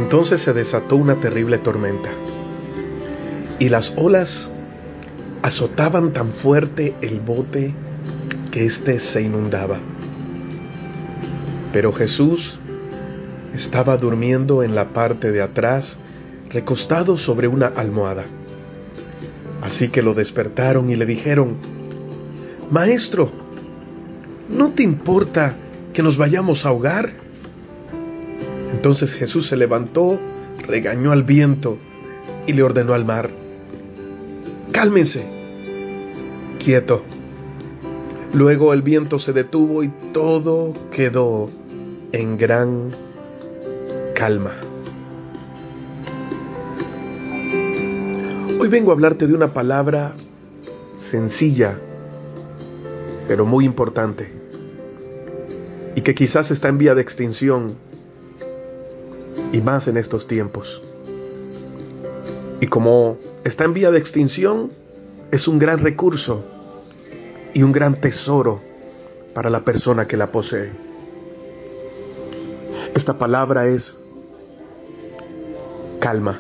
Entonces se desató una terrible tormenta, y las olas azotaban tan fuerte el bote que éste se inundaba. Pero Jesús estaba durmiendo en la parte de atrás, recostado sobre una almohada. Así que lo despertaron y le dijeron: «Maestro, ¿no te importa que nos vayamos a ahogar?». Entonces Jesús se levantó, regañó al viento y le ordenó al mar: «Cálmense, quieto». Luego el viento se detuvo y todo quedó en gran calma. Hoy vengo a hablarte de una palabra sencilla, pero muy importante, y que quizás está en vía de extinción, y más en estos tiempos. Y como está en vía de extinción, es un gran recurso y un gran tesoro para la persona que la posee. Esta palabra es calma.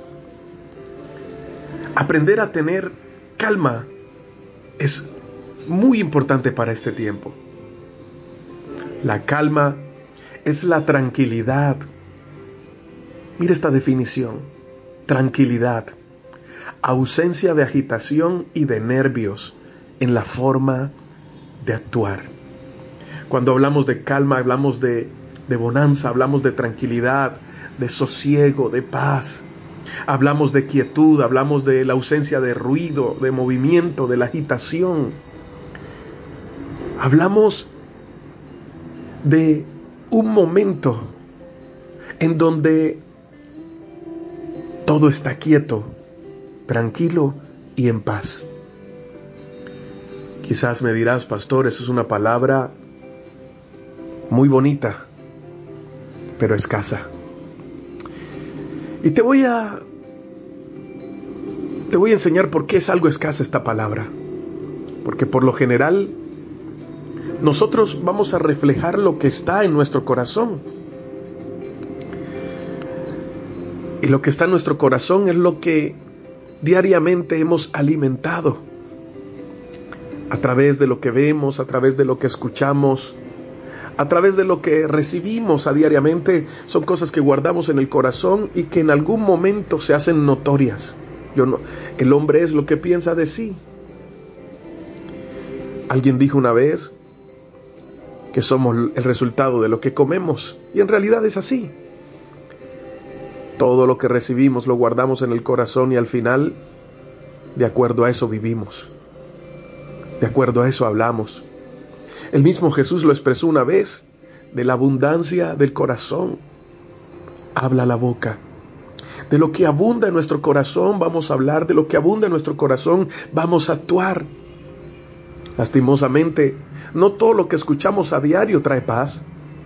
Aprender a tener calma es muy importante para este tiempo. La calma es la tranquilidad. Mira esta definición: tranquilidad, ausencia de agitación y de nervios en la forma de actuar. Cuando hablamos de calma, hablamos de bonanza, hablamos de tranquilidad, de sosiego, de paz. Hablamos de quietud, hablamos de la ausencia de ruido, de movimiento, de la agitación. Hablamos de un momento en donde todo está quieto, tranquilo y en paz. Quizás me dirás: pastor, eso es una palabra muy bonita, pero escasa. Y te voy a enseñar por qué es algo escasa esta palabra. Porque por lo general nosotros vamos a reflejar lo que está en nuestro corazón. Y lo que está en nuestro corazón es lo que diariamente hemos alimentado. A través de lo que vemos, a través de lo que escuchamos, a través de lo que recibimos a diariamente, son cosas que guardamos en el corazón y que en algún momento se hacen notorias. El hombre es lo que piensa de sí. Alguien dijo una vez que somos el resultado de lo que comemos, y en realidad es así. Todo lo que recibimos lo guardamos en el corazón y al final, de acuerdo a eso vivimos. De acuerdo a eso hablamos. El mismo Jesús lo expresó una vez: de la abundancia del corazón habla la boca. De lo que abunda en nuestro corazón vamos a hablar, de lo que abunda en nuestro corazón vamos a actuar. Lastimosamente, no todo lo que escuchamos a diario trae paz.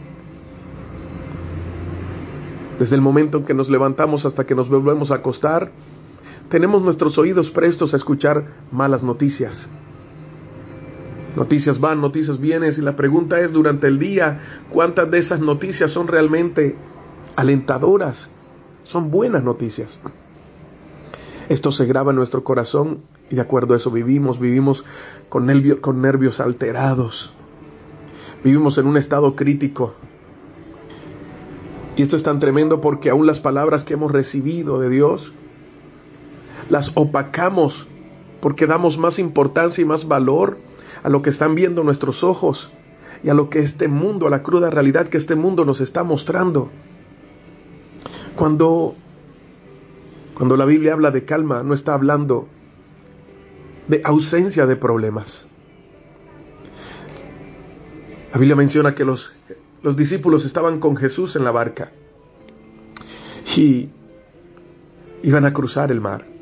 Desde el momento en que nos levantamos hasta que nos volvemos a acostar, tenemos nuestros oídos prestos a escuchar malas noticias. Noticias van, noticias vienen, y la pregunta es: durante el día, ¿cuántas de esas noticias son realmente alentadoras? Son buenas noticias. Esto se graba en nuestro corazón y de acuerdo a eso vivimos con nervios alterados. Vivimos en un estado crítico. Y esto es tan tremendo porque aún las palabras que hemos recibido de Dios las opacamos porque damos más importancia y más valor a lo que están viendo nuestros ojos y a lo que este mundo, a la cruda realidad que este mundo nos está mostrando. Cuando la Biblia habla de calma, no está hablando de ausencia de problemas. La Biblia menciona que los discípulos estaban con Jesús en la barca y iban a cruzar el mar.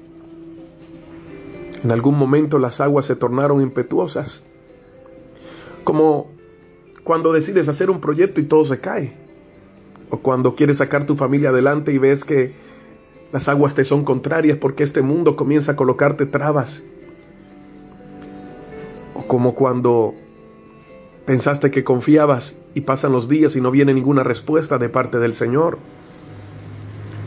En algún momento las aguas se tornaron impetuosas, como cuando decides hacer un proyecto y todo se cae, o cuando quieres sacar tu familia adelante y ves que las aguas te son contrarias porque este mundo comienza a colocarte trabas, o como cuando pensaste que confiabas y pasan los días y no viene ninguna respuesta de parte del Señor,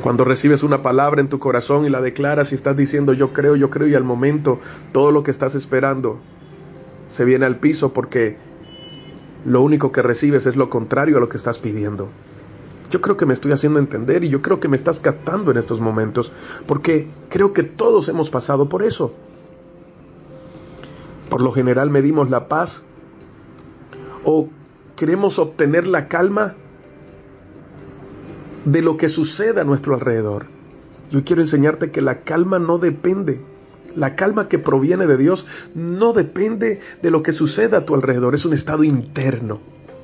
Cuando recibes una palabra en tu corazón y la declaras y estás diciendo yo creo, y al momento todo lo que estás esperando se viene al piso porque lo único que recibes es lo contrario a lo que estás pidiendo. Yo creo que me estoy haciendo entender y yo creo que me estás captando en estos momentos, porque creo que todos hemos pasado por eso. Por lo general medimos la paz o queremos obtener la calma de lo que sucede a nuestro alrededor. Yo quiero enseñarte que la calma no depende. La calma que proviene de Dios no depende de lo que suceda a tu alrededor, es un estado interno.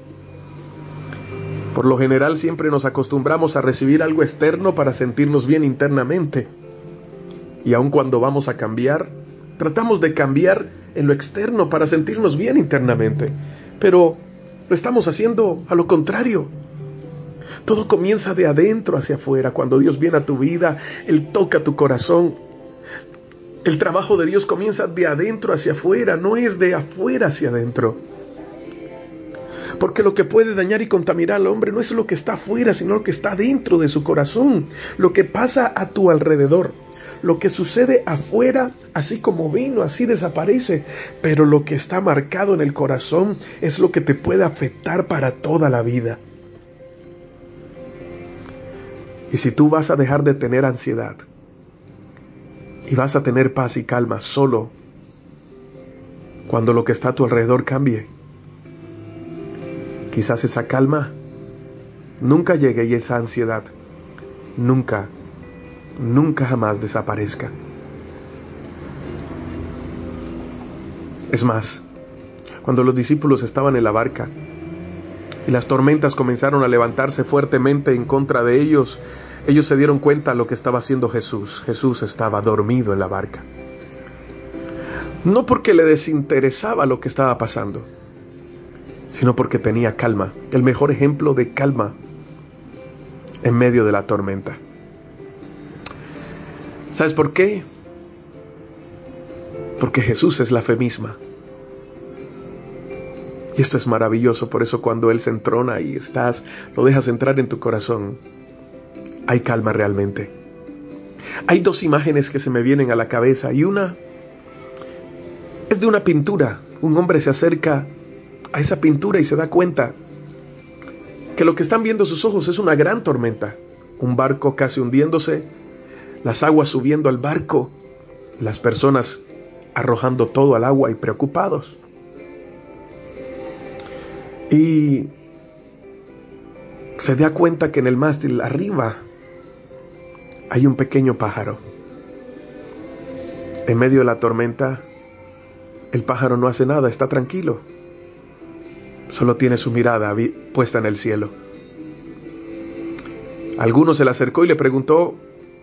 Por lo general siempre nos acostumbramos a recibir algo externo para sentirnos bien internamente. Y aun cuando vamos a cambiar, tratamos de cambiar en lo externo para sentirnos bien internamente. Pero lo estamos haciendo a lo contrario. Todo comienza de adentro hacia afuera. Cuando Dios viene a tu vida, Él toca tu corazón. El trabajo de Dios comienza de adentro hacia afuera, no es de afuera hacia adentro. Porque lo que puede dañar y contaminar al hombre no es lo que está afuera, sino lo que está dentro de su corazón. Lo que pasa a tu alrededor. Lo que sucede afuera, así como vino, así desaparece. Pero lo que está marcado en el corazón es lo que te puede afectar para toda la vida. Y si tú vas a dejar de tener ansiedad y vas a tener paz y calma solo cuando lo que está a tu alrededor cambie, quizás esa calma nunca llegue y esa ansiedad nunca jamás desaparezca. Es más, cuando los discípulos estaban en la barca y las tormentas comenzaron a levantarse fuertemente en contra de ellos, ellos se dieron cuenta de lo que estaba haciendo Jesús. Jesús estaba dormido en la barca. No porque le desinteresaba lo que estaba pasando, sino porque tenía calma. El mejor ejemplo de calma en medio de la tormenta. ¿Sabes por qué? Porque Jesús es la fe misma. Y esto es maravilloso, por eso cuando Él se entrona y lo dejas entrar en tu corazón, hay calma realmente. Hay dos imágenes que se me vienen a la cabeza y una es de una pintura. Un hombre se acerca a esa pintura y se da cuenta que lo que están viendo sus ojos es una gran tormenta. Un barco casi hundiéndose, las aguas subiendo al barco, las personas arrojando todo al agua y preocupados. Y se da cuenta que en el mástil arriba hay un pequeño pájaro. En medio de la tormenta, el pájaro no hace nada, está tranquilo. Solo tiene su mirada puesta en el cielo. Alguno se le acercó y le preguntó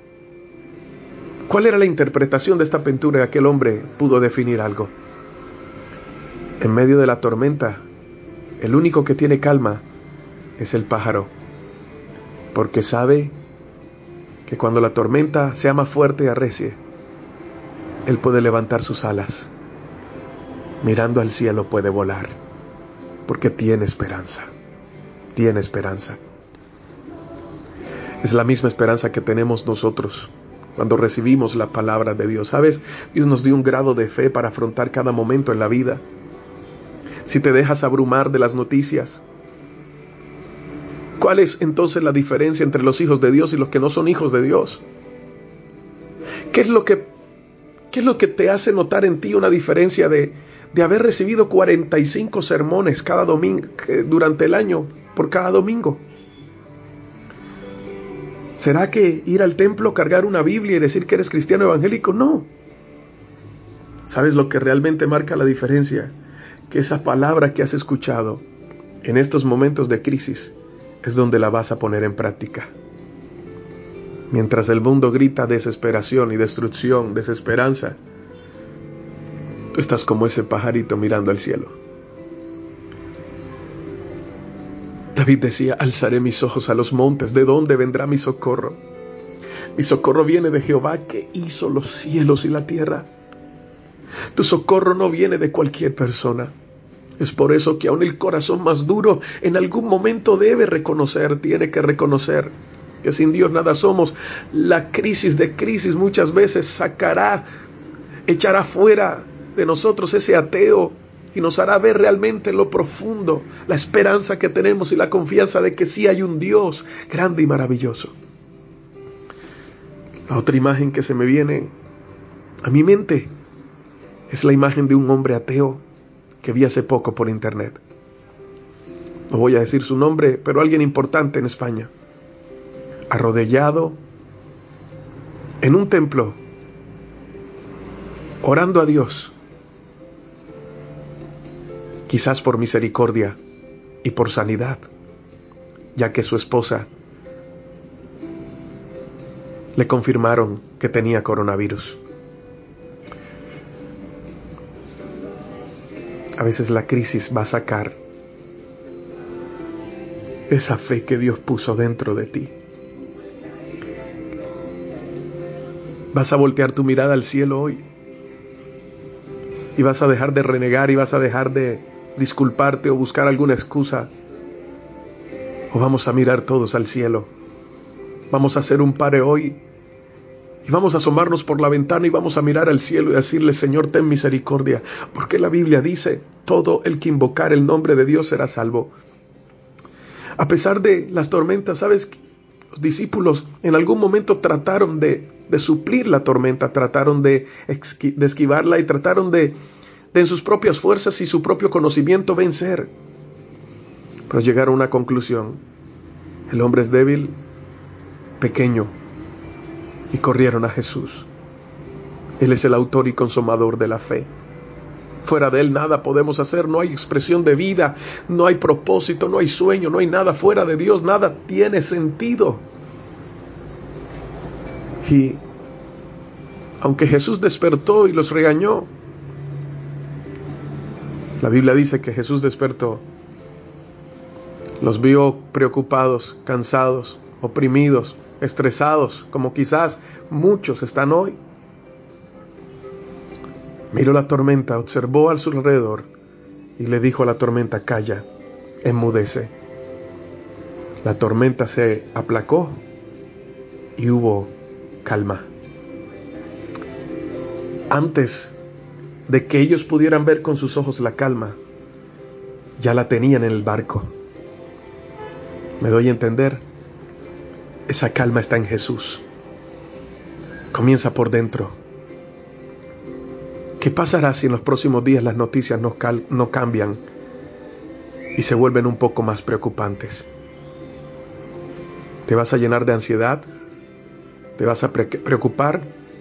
cuál era la interpretación de esta pintura, y aquel hombre pudo definir algo. En medio de la tormenta, el único que tiene calma es el pájaro, porque sabe que cuando la tormenta sea más fuerte y arrecie, él puede levantar sus alas. Mirando al cielo puede volar, porque tiene esperanza. Tiene esperanza. Es la misma esperanza que tenemos nosotros cuando recibimos la palabra de Dios. ¿Sabes? Dios nos dio un grado de fe para afrontar cada momento en la vida. Si te dejas abrumar de las noticias, ¿cuál es entonces la diferencia entre los hijos de Dios y los que no son hijos de Dios? ¿Qué es lo que te hace notar en ti una diferencia de haber recibido 45 sermones cada domingo durante el año por cada domingo? ¿Será que ir al templo, cargar una Biblia y decir que eres cristiano evangélico? No. ¿Sabes lo que realmente marca la diferencia? Que esa palabra que has escuchado en estos momentos de crisis es donde la vas a poner en práctica. Mientras el mundo grita desesperación y destrucción, desesperanza, tú estás como ese pajarito mirando al cielo. David decía, alzaré mis ojos a los montes, ¿de dónde vendrá mi socorro? Mi socorro viene de Jehová, que hizo los cielos y la tierra. Tu socorro no viene de cualquier persona. Es por eso que aún el corazón más duro en algún momento tiene que reconocer que sin Dios nada somos. La crisis de crisis muchas veces echará fuera de nosotros ese ateo y nos hará ver realmente lo profundo, la esperanza que tenemos y la confianza de que sí hay un Dios grande y maravilloso. La otra imagen que se me viene a mi mente es la imagen de un hombre ateo que vi hace poco por internet. No voy a decir su nombre, pero alguien importante en España, arrodillado en un templo, orando a Dios, quizás por misericordia y por sanidad, ya que su esposa le confirmaron que tenía coronavirus. A veces la crisis va a sacar esa fe que Dios puso dentro de ti. Vas a voltear tu mirada al cielo hoy y vas a dejar de renegar y vas a dejar de disculparte o buscar alguna excusa. O vamos a mirar todos al cielo. Vamos a hacer un pare hoy y vamos a asomarnos por la ventana y vamos a mirar al cielo y decirle: Señor, ten misericordia, porque la Biblia dice: todo el que invocar el nombre de Dios será salvo. A pesar de las tormentas, ¿sabes? Los discípulos en algún momento trataron de suplir la tormenta, trataron de esquivarla y trataron de en sus propias fuerzas y su propio conocimiento vencer. Pero llegaron a una conclusión: el hombre es débil, pequeño, y corrieron a Jesús. Él es el autor y consumador de la fe. Fuera de Él nada podemos hacer, no hay expresión de vida, no hay propósito, no hay sueño, no hay nada fuera de Dios, nada tiene sentido. Y aunque Jesús despertó y los regañó, la Biblia dice que Jesús despertó, los vio preocupados, cansados, oprimidos, estresados, como quizás muchos están hoy. Miró la tormenta, observó a su alrededor y le dijo a la tormenta: calla, enmudece. La tormenta se aplacó y hubo calma. Antes de que ellos pudieran ver con sus ojos la calma, ya la tenían en el barco. ¿Me doy a entender? Esa calma está en Jesús. Comienza por dentro. ¿Qué pasará si en los próximos días las noticias no cambian y se vuelven un poco más preocupantes? ¿Te vas a llenar de ansiedad? ¿Te vas a preocupar?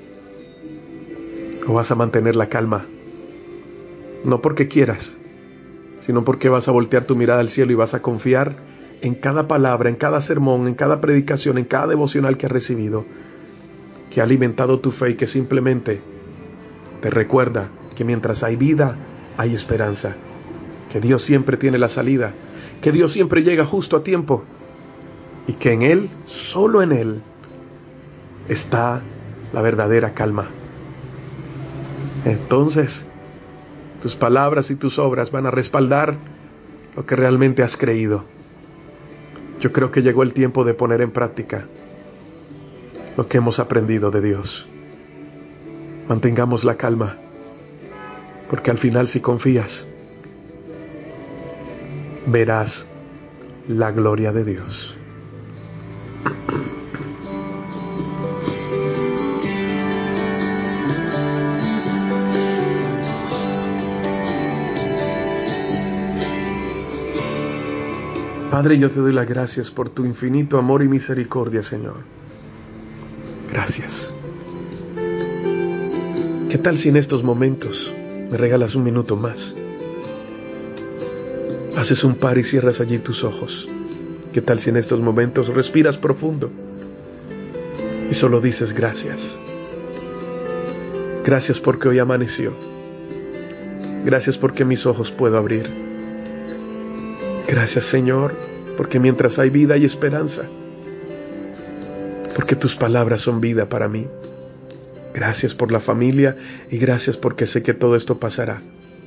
¿O vas a mantener la calma? No porque quieras, sino porque vas a voltear tu mirada al cielo y vas a confiar en cada palabra, en cada sermón, en cada predicación, en cada devocional que has recibido, que ha alimentado tu fe y que simplemente te recuerda que mientras hay vida, hay esperanza, que Dios siempre tiene la salida, que Dios siempre llega justo a tiempo y que en Él, solo en Él, está la verdadera calma. Entonces, tus palabras y tus obras van a respaldar lo que realmente has creído. Yo creo que llegó el tiempo de poner en práctica lo que hemos aprendido de Dios. Mantengamos la calma, porque al final, si confías, verás la gloria de Dios. Padre, yo te doy las gracias por tu infinito amor y misericordia, Señor. Gracias. ¿Qué tal si en estos momentos me regalas un minuto más? Haces un par y cierras allí tus ojos. ¿Qué tal si en estos momentos respiras profundo y solo dices gracias? Gracias porque hoy amaneció. Gracias porque mis ojos puedo abrir. Gracias, Señor, porque mientras hay vida hay esperanza. Porque tus palabras son vida para mí. Gracias por la familia y gracias porque sé que todo esto pasará.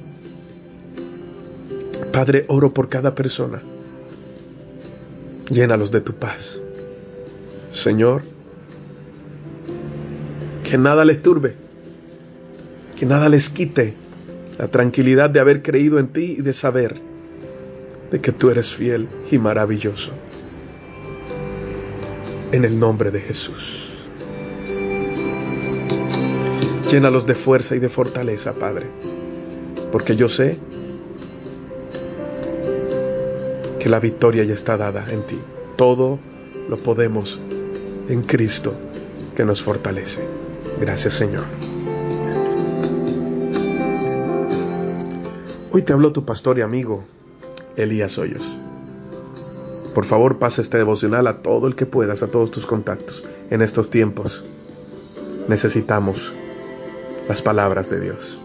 Padre, oro por cada persona. Llénalos de tu paz. Señor, que nada les turbe, que nada les quite la tranquilidad de haber creído en ti y de saber de que tú eres fiel y maravilloso. En el nombre de Jesús. Llénalos de fuerza y de fortaleza, Padre, porque yo sé que la victoria ya está dada en ti. Todo lo podemos en Cristo que nos fortalece. Gracias, Señor. Hoy te habló tu pastor y amigo, Elías Hoyos. Por favor, pasa este devocional a todo el que puedas, a todos tus contactos. En estos tiempos necesitamos las palabras de Dios.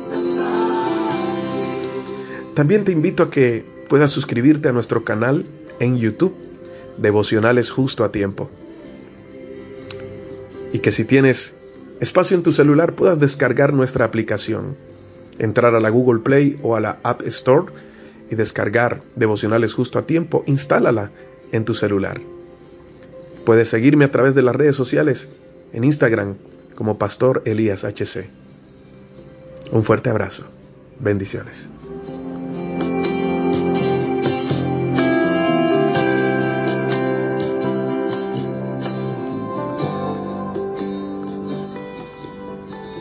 También te invito a que puedas suscribirte a nuestro canal en YouTube, Devocionales Justo a Tiempo. Y que si tienes espacio en tu celular puedas descargar nuestra aplicación, entrar a la Google Play o a la App Store y descargar Devocionales Justo a Tiempo. Instálala en tu celular. Puedes seguirme a través de las redes sociales, en Instagram como Pastor Elías HC. Un fuerte abrazo. Bendiciones.